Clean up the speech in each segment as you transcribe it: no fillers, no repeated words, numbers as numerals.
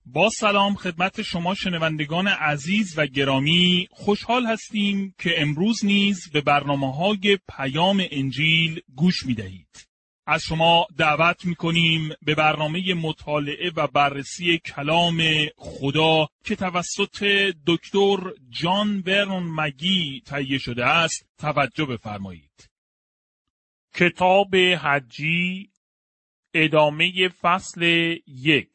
با سلام خدمت شما شنوندگان عزیز و گرامی، خوشحال هستیم که امروز نیز به برنامه‌های پیام انجیل گوش می‌دهید. از شما دعوت می‌کنیم به برنامه مطالعه و بررسی کلام خدا که توسط دکتر جان ورنون مگی تهیه شده است توجه بفرمایید. کتاب حجی، ادامه فصل 1.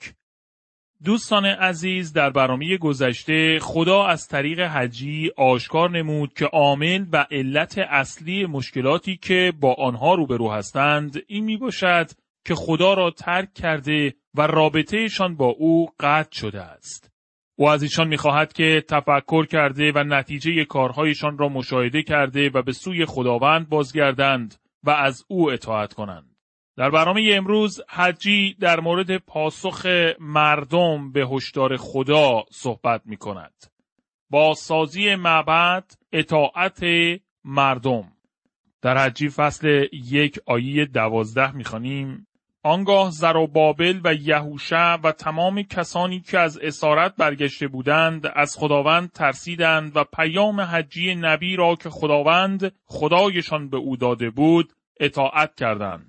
دوستان عزیز، در برنامه گذشته خدا از طریق حجی آشکار نمود که عامل و علت اصلی مشکلاتی که با آنها روبرو هستند این می باشد که خدا را ترک کرده و رابطهشان با او قطع شده است. او از ایشان می خواهد که تفکر کرده و نتیجه کارهایشان را مشاهده کرده و به سوی خداوند بازگردند و از او اطاعت کنند. در برنامه امروز حجی در مورد پاسخ مردم به هشدار خدا صحبت می کند. با سازی معبد، اطاعت مردم. در حجی فصل 1 آیه 12 می خوانیم: آنگاه زروبابل و یهوشع و تمام کسانی که از اسارت برگشته بودند از خداوند ترسیدند و پیام حجی نبی را که خداوند خدایشان به او داده بود اطاعت کردند.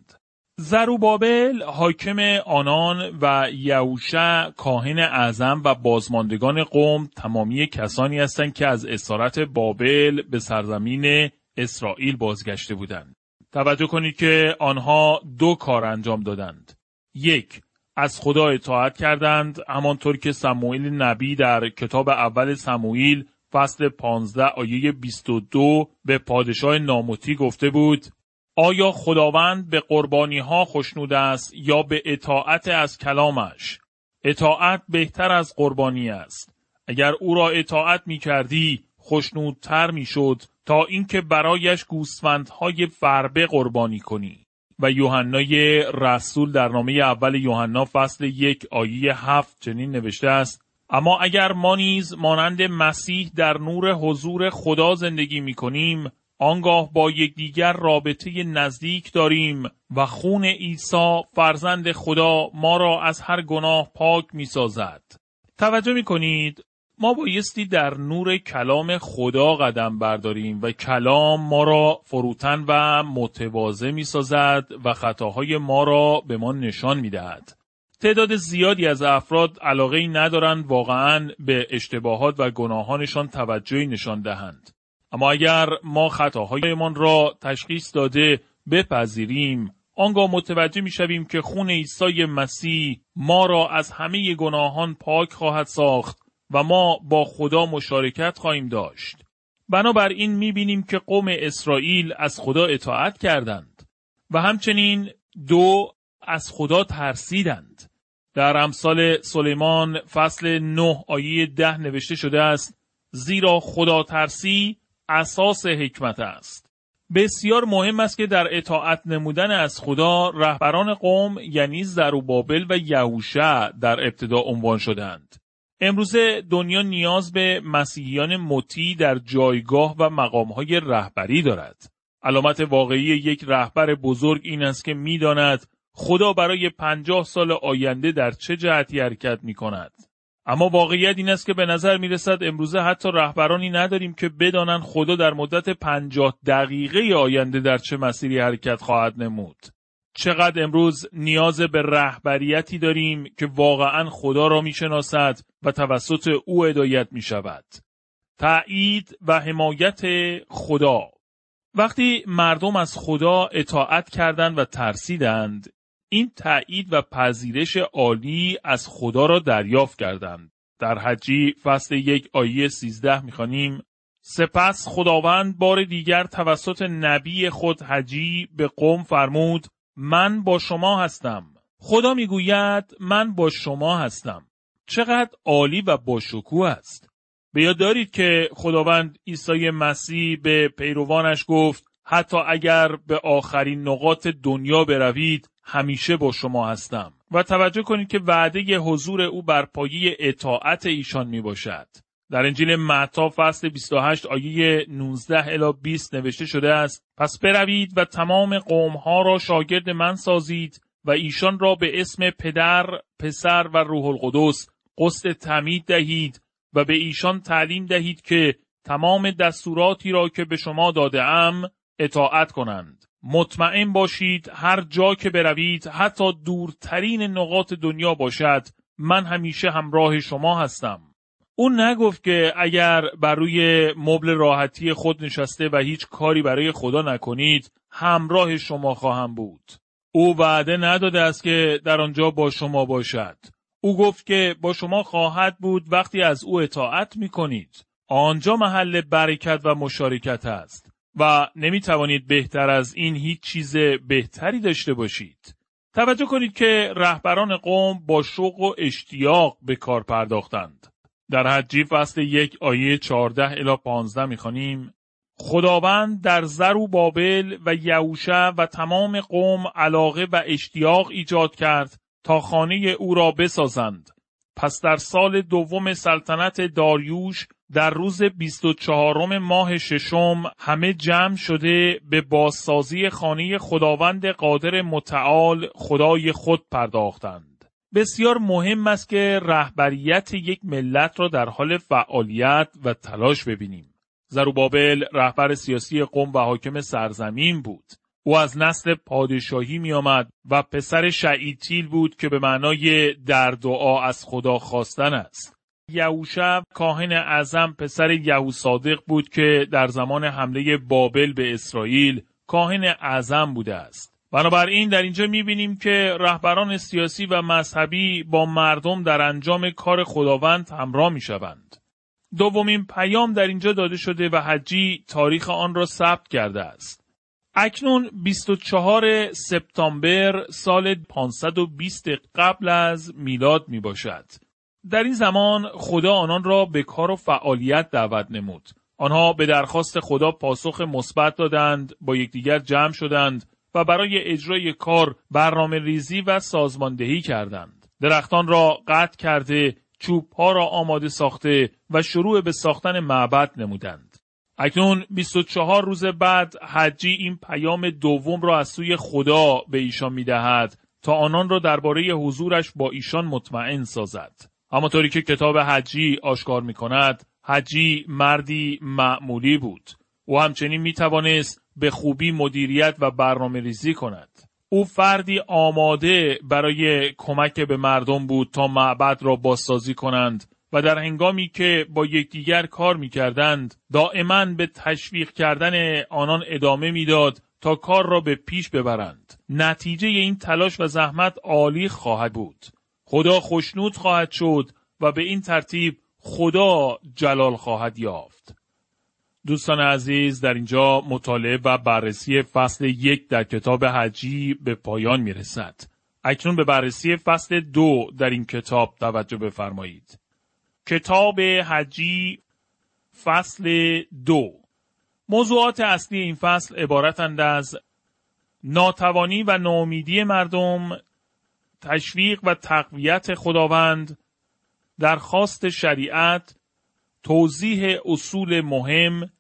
زروبابل حاکم آنان و یهوشع کاهن اعظم و بازماندگان قوم تمامی کسانی هستند که از اسارت بابل به سرزمین اسرائیل بازگشته بودند. توجه کنید که آنها 2 کار انجام دادند. 1. از خدا اطاعت کردند، همانطور که سموئیل نبی در کتاب اول سموئیل فصل 15 آیه 22 به پادشاه ناموتی گفته بود: آیا خداوند به قربانی‌ها خوشنود است یا به اطاعت از کلامش؟ اطاعت بهتر از قربانی است. اگر او را اطاعت می‌کردی خوشنودتر می‌شد تا اینکه برایش گوسفندهای فربه قربانی کنی. و یوحنای رسول در نامه اول یوحنا فصل 1 آیه 7 چنین نوشته است: اما اگر ما نیز مانند مسیح در نور حضور خدا زندگی می‌کنیم، آنگاه با یکدیگر رابطه نزدیک داریم و خون عیسی فرزند خدا ما را از هر گناه پاک می‌سازد. توجه می‌کنید؟ ما بایستی در نور کلام خدا قدم برداریم و کلام ما را فروتن و متواضع می‌سازد و خطاهای ما را به ما نشان می‌دهد. تعداد زیادی از افراد علاقه‌ای ندارند واقعاً به اشتباهات و گناهانشان توجهی نشان دهند. اما اگر ما خطاهایمان را تشخیص داده بپذیریم، آنگاه متوجه می‌شویم که خون عیسی مسیح ما را از همه گناهان پاک خواهد ساخت و ما با خدا مشارکت خواهیم داشت. بنابراین می‌بینیم که قوم اسرائیل از خدا اطاعت کردند و همچنین 2 از خدا ترسیدند. در امثال سلیمان فصل 9 آیه 10 نوشته شده است: زیرا خدا ترسی اساس حکمت است. بسیار مهم است که در اطاعت نمودن از خدا رهبران قوم یعنی زروبابل و یهوشع در ابتدا عنوان شدند. امروزه دنیا نیاز به مسیحیان مطیع در جایگاه و مقام‌های رهبری دارد. علامت واقعی یک رهبر بزرگ این است که می‌داند خدا برای 50 سال آینده در چه جهتی حرکت می‌کند. اما واقعیت این است که به نظر می‌رسد امروزه حتی رهبرانی نداریم که بدانند خدا در مدت 50 دقیقه آینده در چه مسیری حرکت خواهد نمود. چقدر امروز نیاز به رهبریتی داریم که واقعاً خدا را می‌شناسد و توسط او هدایت می‌شود. تأیید و حمایت خدا. وقتی مردم از خدا اطاعت کردند و ترسیدند، این تأیید و پذیرش عالی از خدا را دریافت کردند. در حجی فصل 1 آیه 13 می‌خوانیم: سپس خداوند بار دیگر توسط نبی خود حجی به قوم فرمود: من با شما هستم. خدا میگوید من با شما هستم. چقدر عالی و باشکوه است. به یاد دارید که خداوند عیسی مسیح به پیروانش گفت حتی اگر به آخرین نقاط دنیا بروید همیشه با شما هستم. و توجه کنید که وعده حضور او بر پایه اطاعت ایشان می باشد. در انجیل متی فصل 28 آیه 19 الی 20 نوشته شده است: پس بروید و تمام قوم‌ها را شاگرد من سازید و ایشان را به اسم پدر، پسر و روح القدس قسط تمید دهید و به ایشان تعلیم دهید که تمام دستوراتی را که به شما داده‌ام اطاعت کنند. مطمئن باشید هر جا که بروید، حتی دورترین نقاط دنیا باشد، من همیشه همراه شما هستم. اون نگفت که اگر بر روی مبل راحتی خود نشسته و هیچ کاری برای خدا نکنید، همراه شما خواهم بود. او وعده نداده است که در آنجا با شما باشد. او گفت که با شما خواهد بود وقتی از او اطاعت می کنید. آنجا محل برکت و مشارکت است و نمی توانید بهتر از این هیچ چیز بهتری داشته باشید. توجه کنید که رهبران قوم با شوق و اشتیاق به کار پرداختند. در حجی فصل 1 آیه 14 الی 15 می‌خوانیم: خداوند در زروبابل و یهوشع و تمام قوم علاقه و اشتیاق ایجاد کرد تا خانه او را بسازند. پس در سال دوم سلطنت داریوش در روز 24 ماه ششم همه جمع شده به بازسازی خانه خداوند قادر متعال خدای خود پرداختند. بسیار مهم است که رهبریت یک ملت را در حال فعالیت و تلاش ببینیم. زروبابل رهبر سیاسی قوم و حاکم سرزمین بود. او از نسل پادشاهی می آمد و پسر شعیتیل بود که به معنای در دعا از خدا خواستن است. یهوشع کاهن اعظم پسر یهوصادق بود که در زمان حمله بابل به اسرائیل کاهن اعظم بوده است. بنابراین در اینجا می‌بینیم که رهبران سیاسی و مذهبی با مردم در انجام کار خداوند همراه می‌شوند. دومین پیام در اینجا داده شده و حجی تاریخ آن را ثبت کرده است. اکنون 24 سپتامبر سال 520 قبل از میلاد میباشد. در این زمان خدا آنان را به کار و فعالیت دعوت نمود. آنها به درخواست خدا پاسخ مثبت دادند، با یکدیگر جمع شدند و برای اجرای کار برنامه ریزی و سازماندهی کردند. درختان را قطع کرده، چوب‌ها را آماده ساخته و شروع به ساختن معبد نمودند. اکنون 24 روز بعد حجی این پیام دوم را از سوی خدا به ایشان می‌دهد تا آنان را درباره حضورش با ایشان مطمئن سازد. همانطوری که کتاب حجی آشکار می‌کند، حجی مردی معمولی بود. او همچنین می‌توانست به خوبی مدیریت و برنامه ریزی کند. او فردی آماده برای کمک به مردم بود تا معبد را بازسازی کنند و در هنگامی که با یکدیگر کار می‌کردند دائما به تشویق کردن آنان ادامه می‌داد تا کار را به پیش ببرند. نتیجه این تلاش و زحمت عالی خواهد بود. خدا خوشنود خواهد شد و به این ترتیب خدا جلال خواهد یافت. دوستان عزیز، در اینجا مطالعه و بررسی فصل 1 در کتاب حجی به پایان می‌رسد. اکنون به بررسی فصل 2 در این کتاب توجه بفرمایید. کتاب حجی فصل 2. موضوعات اصلی این فصل عبارتند از ناتوانی و ناامیدی مردم، تشویق و تقویت خداوند، درخواست شریعت، توضیح اصول مهم،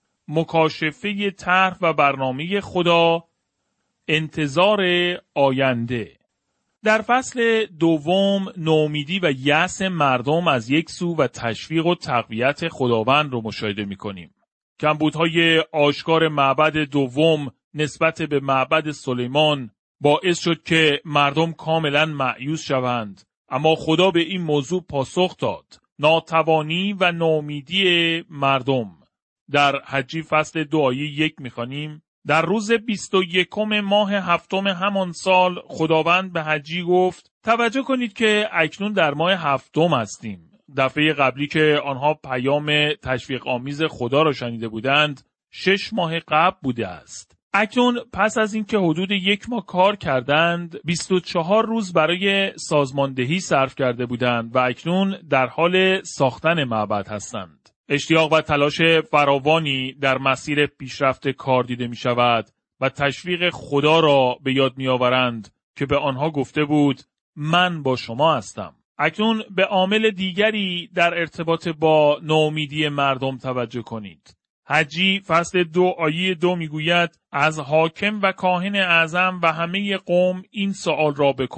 مکاشفه طرح و برنامه خدا، انتظار آینده. در فصل دوم ناامیدی و یأس مردم از یک سو و تشویق و تقویت خداوند رو مشاهده می‌کنیم. کمبودهای آشکار معبد دوم نسبت به معبد سلیمان باعث شد که مردم کاملا مایوس شوند، اما خدا به این موضوع پاسخ داد. ناتوانی و ناامیدی مردم. در حجی فصل 2 آیه 1 می‌خوانیم: در روز 21 ماه هفتم همان سال خداوند به حجی گفت توجه کنید که اکنون در ماه هفتم هستیم. دفعه قبلی که آنها پیام تشویق آمیز خدا را شنیده بودند 6 ماه قبل بوده است. اکنون پس از اینکه حدود 1 ماه کار کردند 24 روز برای سازماندهی صرف کرده بودند و اکنون در حال ساختن معبد هستند. اشتیاق و تلاش فراوانی در مسیر پیشرفت کار دیده می شود و تشویق خدا را به یاد می آورند که به آنها گفته بود من با شما هستم. اکنون به عامل دیگری در ارتباط با ناامیدی مردم توجه کنید. حجی فصل 2 آیه 2 می گوید از حاکم و کاهن اعظم و همه قوم این سوال را بکن.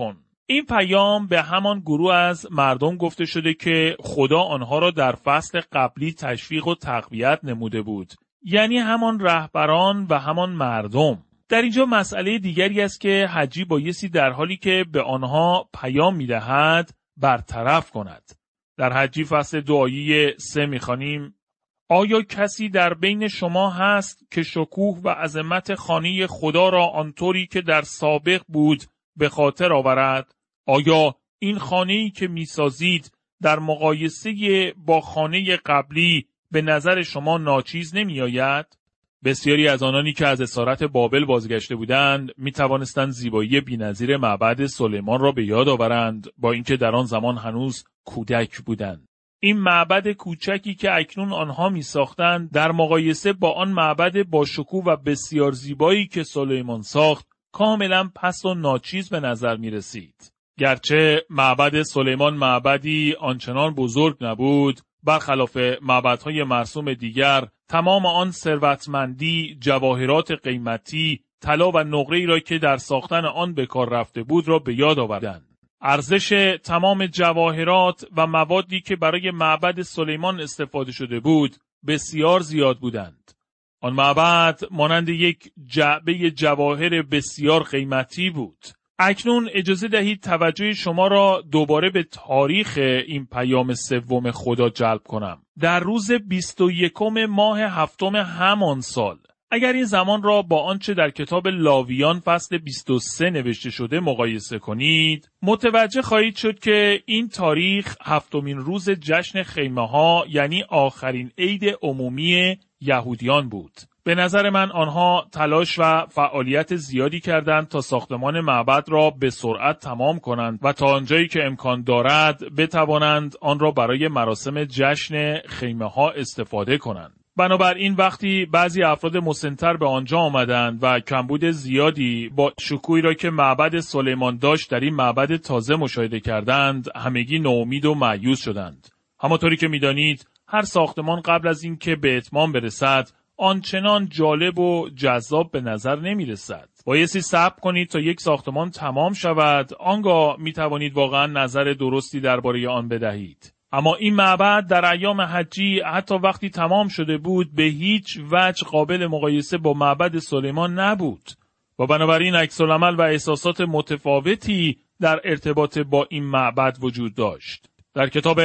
این پیام به همان گروه از مردم گفته شده که خدا آنها را در فصل قبلی تشویق و تقویت نموده بود، یعنی همان رهبران و همان مردم. در اینجا مسئله دیگری است که حجی بایستی در حالی که به آنها پیام می‌دهد برطرف کند. در حجی فصل 2 آیه 3 می‌خوانیم: آیا کسی در بین شما هست که شکوه و عظمت خانه خدا را آنطوری که در سابق بود به خاطر آورد؟ آیا این خانه‌ای که می‌سازید در مقایسه با خانه قبلی به نظر شما ناچیز نمی‌آید؟ بسیاری از آنانی که از اسارت بابل بازگشته بودند می‌توانستند زیبایی بی‌نظیر معبد سلیمان را به یاد آورند، با اینکه در آن زمان هنوز کودک بودند. این معبد کوچکی که اکنون آنها می‌ساختند در مقایسه با آن معبد با شکوه و بسیار زیبایی که سلیمان ساخت کاملا پست و ناچیز به نظر می‌رسید. گرچه معبد سلیمان معبدی آنچنان بزرگ نبود، برخلاف معبدهای مرسوم دیگر تمام آن ثروتمندی، جواهرات قیمتی، طلا و نقره‌ای را که در ساختن آن به کار رفته بود را به یاد آوردند. ارزش تمام جواهرات و موادی که برای معبد سلیمان استفاده شده بود بسیار زیاد بودند. آن معبد مانند یک جعبه جواهر بسیار قیمتی بود. اکنون اجازه دهید توجه شما را دوباره به تاریخ این پیام سوم خدا جلب کنم. در روز 21 ماه هفتم همان سال، اگر این زمان را با آنچه در کتاب لاویان فصل 23 نوشته شده مقایسه کنید، متوجه خواهید شد که این تاریخ هفتمین روز جشن خیمه ها، یعنی آخرین عید عمومی یهودیان بود. به نظر من آنها تلاش و فعالیت زیادی کردند تا ساختمان معبد را به سرعت تمام کنند و تا آنجایی که امکان دارد بتوانند آن را برای مراسم جشن خیمه ها استفاده کنند. بنابراین وقتی بعضی افراد مسن‌تر به آنجا آمدند و کمبود زیادی با شکوهی را که معبد سلیمان داشت در این معبد تازه مشاهده کردند، همگی ناامید و مایوس شدند. همانطوری که می‌دانید هر ساختمان قبل از اینکه به اتمام برسد آنچنان جالب و جذاب به نظر نمی رسد. بایستی صبر کنید تا یک ساختمان تمام شود، آنگاه می توانید واقعا نظر درستی درباره آن بدهید. اما این معبد در ایام حجی حتی وقتی تمام شده بود به هیچ وجه قابل مقایسه با معبد سلیمان نبود و بنابراین عکس‌العمل و احساسات متفاوتی در ارتباط با این معبد وجود داشت. در کتاب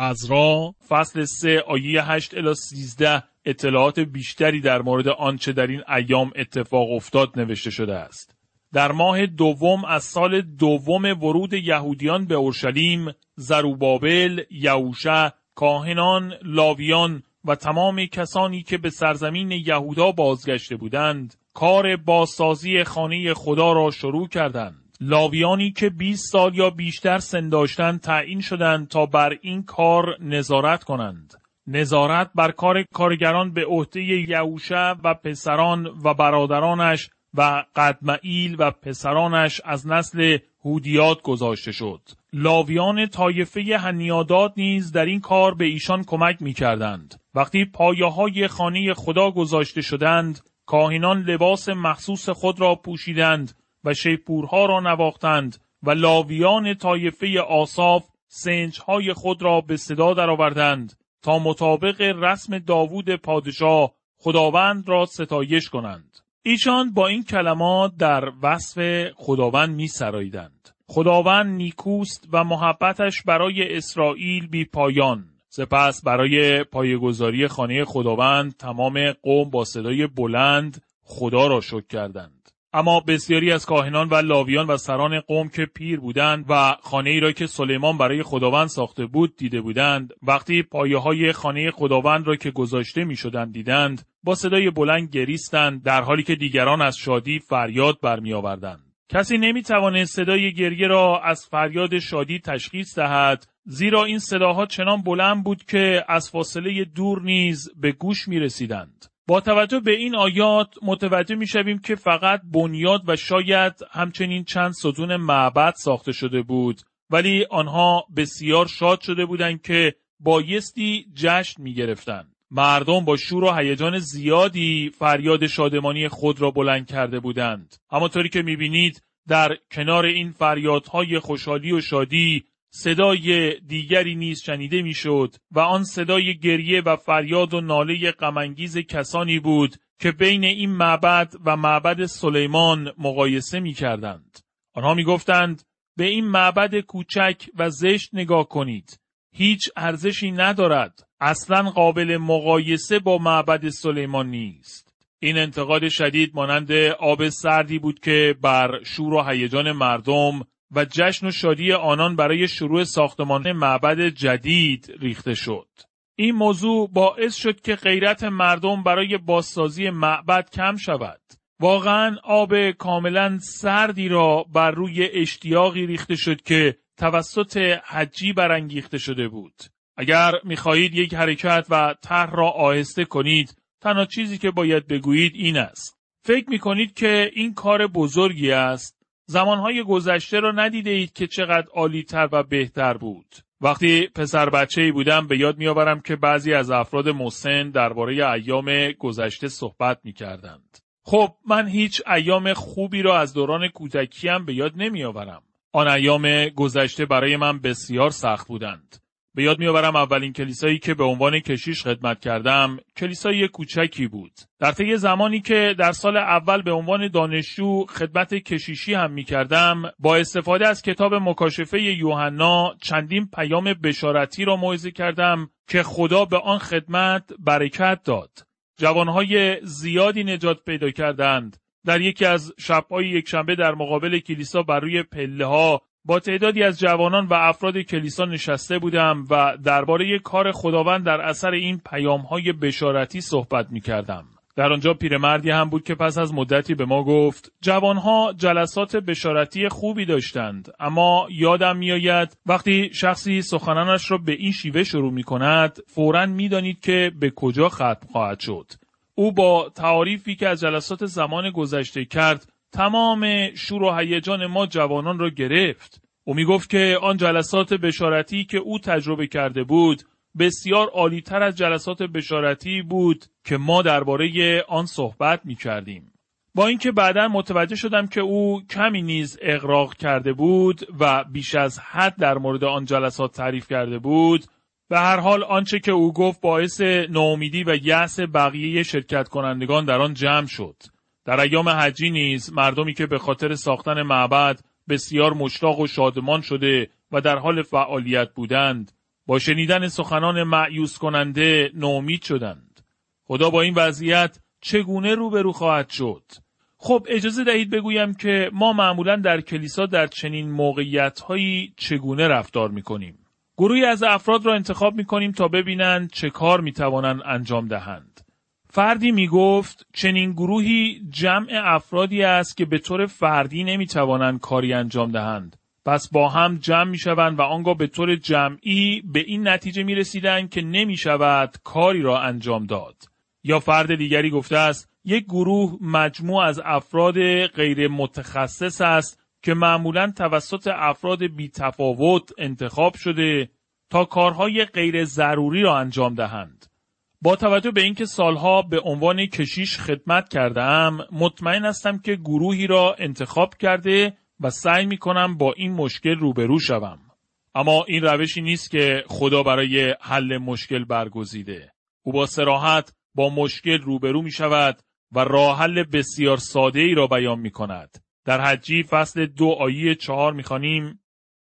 عزرا فصل 3 آیه 8 الی 13 اطلاعات بیشتری در مورد آنچه در این ایام اتفاق افتاد نوشته شده است. در ماه دوم از سال دوم ورود یهودیان به اورشلیم، زروبابل، یهوشع، کاهنان، لاویان و تمام کسانی که به سرزمین یهودا بازگشته بودند، کار بازسازی خانه خدا را شروع کردند. لاویانی که 20 سال یا بیشتر سن داشتند تعیین شدند تا بر این کار نظارت کنند. نظارت بر کار کارگران به عهده یهوشع و پسران و برادرانش و قدمئیل و پسرانش از نسل هودیات گذاشته شد. لاویان طایفه هنیاداد نیز در این کار به ایشان کمک می کردند. وقتی پایه‌های خانه خدا گذاشته شدند، کاهنان لباس مخصوص خود را پوشیدند و شیپورها را نواختند و لاویان طایفه آساف سنجهای خود را به صدا درآوردند تا مطابق رسم داوود پادشاه خداوند را ستایش کنند. ایشان با این کلمات در وصف خداوند می سراییدند: خداوند نیکوست و محبتش برای اسرائیل بی پایان. سپس برای پایه‌گذاری خانه خداوند تمام قوم با صدای بلند خدا را شکر کردند. اما بسیاری از کاهنان و لاویان و سران قوم که پیر بودند و خانه‌ای را که سلیمان برای خداوند ساخته بود دیده بودند، وقتی پایه‌های خانه خداوند را که گذاشته می‌شدند دیدند، با صدای بلند گریستند، در حالی که دیگران از شادی فریاد برمی‌آوردند. کسی نمی‌توانست صدای گریه را از فریاد شادی تشخیص دهد، زیرا این صداها چنان بلند بود که از فاصله دور نیز به گوش می‌رسیدند. با توجه به این آیات متوجه می‌شویم که فقط بنیاد و شاید همچنین چند ستون معبد ساخته شده بود، ولی آنها بسیار شاد شده بودند که بایستی جشن می‌گرفتند. مردم با شور و هیجان زیادی فریاد شادمانی خود را بلند کرده بودند. همانطوری که می‌بینید در کنار این فریادهای خوشحالی و شادی صدای دیگری نیز شنیده میشد و آن صدای گریه و فریاد و ناله غم‌انگیز کسانی بود که بین این معبد و معبد سلیمان مقایسه می‌کردند. آنها می‌گفتند به این معبد کوچک و زشت نگاه کنید. هیچ ارزشی ندارد. اصلاً قابل مقایسه با معبد سلیمان نیست. این انتقاد شدید مانند آب سردی بود که بر شور و هیجان مردم و جشن و شادی آنان برای شروع ساختمان معبد جدید ریخته شد. این موضوع باعث شد که غیرت مردم برای بازسازی معبد کم شود. واقعاً آب کاملاً سردی را بر روی اشتیاقی ریخته شد که توسط حجی برانگیخته شده بود. اگر می‌خواهید یک حرکت و طرح را آهسته کنید، تنها چیزی که باید بگویید این است: فکر می‌کنید که این کار بزرگی است؟ زمانهای گذشته را ندیده اید که چقدر عالی‌تر و بهتر بود؟ وقتی پسر بچه‌ای بودم به یاد می‌آورم که بعضی از افراد مسن درباره ایام گذشته صحبت می‌کردند. خب من هیچ ایام خوبی را از دوران کودکیم به یاد نمی‌آورم. آن ایام گذشته برای من بسیار سخت بودند. به یاد می‌آورم اولین کلیسایی که به عنوان کشیش خدمت کردم، کلیسای کوچکی بود. در طی زمانی که در سال اول به عنوان دانشجو خدمت کشیشی هم می‌کردم، با استفاده از کتاب مکاشفه یوحنا چندین پیام بشارتی را موعظه کردم که خدا به آن خدمت برکت داد. جوانهای زیادی نجات پیدا کردند. در یکی از شب‌های یکشنبه در مقابل کلیسا بر روی پله‌ها با تعدادی از جوانان و افراد کلیسا نشسته بودم و درباره کار خداوند در اثر این پیام‌های بشارتی صحبت می‌کردم. در آنجا پیرمردی هم بود که پس از مدتی به ما گفت جوانها جلسات بشارتی خوبی داشتند، اما یادم می‌آید وقتی شخصی سخنانش را به این شیوه شروع می‌کند فوراً می‌دانید که به کجا ختم خواهد شد. او با تعاریفی که از جلسات زمان گذشته کرد تمام شور و هیجان ما جوانان را گرفت. او می گفت که آن جلسات بشارتی که او تجربه کرده بود بسیار عالی‌تر از جلسات بشارتی بود که ما درباره آن صحبت می کردیم. با اینکه بعداً متوجه شدم که او کمی نیز اغراق کرده بود و بیش از حد در مورد آن جلسات تعریف کرده بود، به هر حال آنچه که او گفت باعث ناامیدی و یأس بقیه شرکت کنندگان در آن جمع شد. در ایام حجی نیز مردمی که به خاطر ساختن معبد بسیار مشتاق و شادمان شده و در حال فعالیت بودند، با شنیدن سخنان مایوس کننده ناامید شدند. خدا با این وضعیت چگونه روبرو خواهد شد؟ خب اجازه دهید بگویم که ما معمولاً در کلیسا در چنین موقعیت‌هایی چگونه رفتار می‌کنیم. گروهی از افراد را انتخاب می‌کنیم تا ببینند چه کار می‌توانند انجام دهند. فردی میگفت چنین گروهی جمع افرادی است که به طور فردی نمیتوانند کاری انجام دهند. پس با هم جمع میشوند و آنگاه به طور جمعی به این نتیجه میرسیدند که نمیشود کاری را انجام داد. یا فرد دیگری گفته است یک گروه مجموع از افراد غیر متخصص است که معمولاً توسط افراد بی‌تفاوت انتخاب شده تا کارهای غیر ضروری را انجام دهند. با توجه به اینکه سالها به عنوان کشیش خدمت کردم، مطمئن هستم که گروهی را انتخاب کرده و سعی می‌کنم با این مشکل روبرو شوم. اما این روشی نیست که خدا برای حل مشکل برگزیده. او با صراحت با مشکل روبرو می‌شود و راه حل بسیار ساده‌ای را بیان می‌کند. در حجی فصل 2 آیه 4 می‌خوانیم: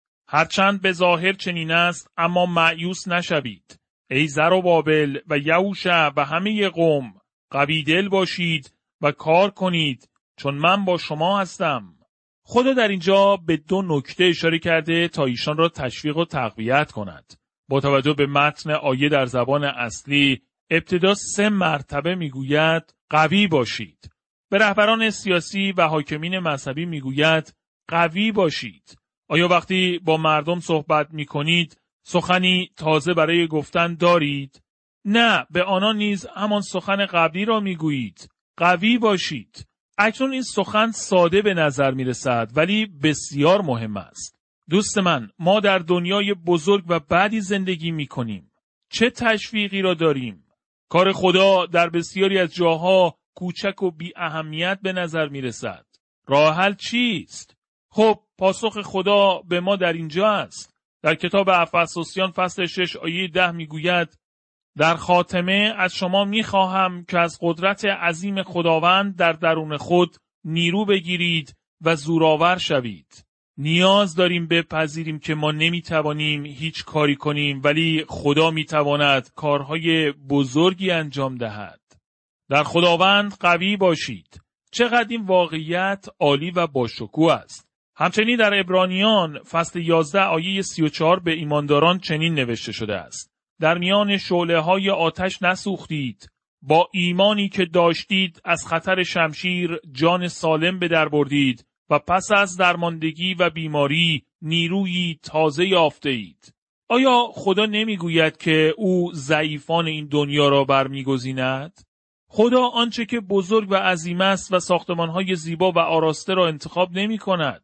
هرچند به ظاهر چنین است اما مایوس نشوید. ای زروبابل و یهوشع و همه قوم، قوی دل باشید و کار کنید چون من با شما هستم. خدا در اینجا به 2 نکته اشاره کرده تا ایشان را تشویق و تقویت کند. با توجه به متن آیه در زبان اصلی ابتدا 3 مرتبه میگوید قوی باشید. به رهبران سیاسی و حاکمین مذهبی میگوید قوی باشید. آیا وقتی با مردم صحبت میکنید سخنی تازه برای گفتن دارید؟ نه، به آنان نیز همان سخن قبلی را میگویید. قوی باشید. اکنون این سخن ساده به نظر میرسد ولی بسیار مهم است. دوست من، ما در دنیای بزرگ و بعدی زندگی میکنیم. چه تشویقی را داریم؟ کار خدا در بسیاری از جاها کوچک و بی اهمیت به نظر میرسد. راه حل چیست؟ خب پاسخ خدا به ما در اینجا است. در کتاب افسوسیان فصل 6 آیه 10 میگوید: در خاتمه از شما میخواهم که از قدرت عظیم خداوند در درون خود نیرو بگیرید و زورآور شوید. نیاز داریم بپذیریم که ما نمیتوانیم هیچ کاری کنیم، ولی خدا میتواند کارهای بزرگی انجام دهد. در خداوند قوی باشید. چقدر این واقعیت عالی و باشکوه است. همچنین در عبرانیان فصل 11 آیه 34 به ایمانداران چنین نوشته شده است: در میان شعله‌های آتش نسوختید، با ایمانی که داشتید از خطر شمشیر جان سالم به در بردید و پس از درماندگی و بیماری نیرویی تازه یافته اید. آیا خدا نمیگوید که او ضعیفان این دنیا را برمیگزیند؟ خدا آنچه که بزرگ و عظیم است و ساختمان‌های زیبا و آراسته را انتخاب نمی کند.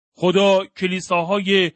خدا کلیساهای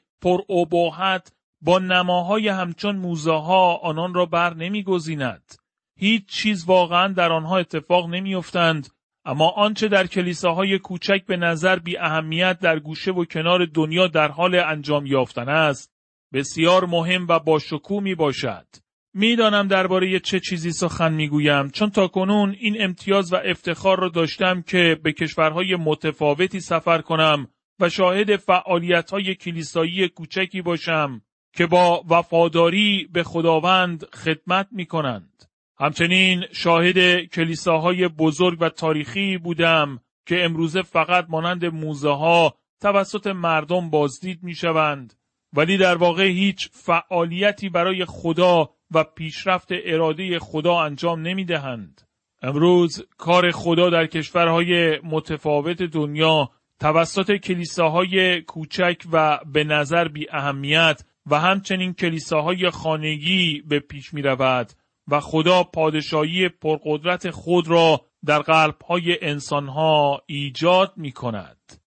پرابهت با نماهای همچون موزه‌ها آنان را بر نمیگزیند. هیچ چیز واقعا در آنها اتفاق نمیافتند، اما آنچه در کلیساهای کوچک به نظر بی اهمیت در گوشه و کنار دنیا در حال انجام یافتن است، بسیار مهم و باشکوه می باشد. میدانم درباره چه چیزی سخن میگویم، چون تاکنون این امتیاز و افتخار را داشتم که به کشورهای متفاوتی سفر کنم و شاهد فعالیت‌های کلیسایی کوچکی باشم که با وفاداری به خداوند خدمت می‌کنند. همچنین شاهد کلیساهای بزرگ و تاریخی بودم که امروزه فقط مانند موزه‌ها توسط مردم بازدید می‌شوند، ولی در واقع هیچ فعالیتی برای خدا و پیشرفت اراده خدا انجام نمی‌دهند. امروز کار خدا در کشورهای متفاوت دنیا توسط کلیساهای کوچک و به نظر بی اهمیت و همچنین کلیساهای خانگی به پیش می رود و خدا پادشاهی پرقدرت خود را در قلب‌های انسانها ایجاد می کند.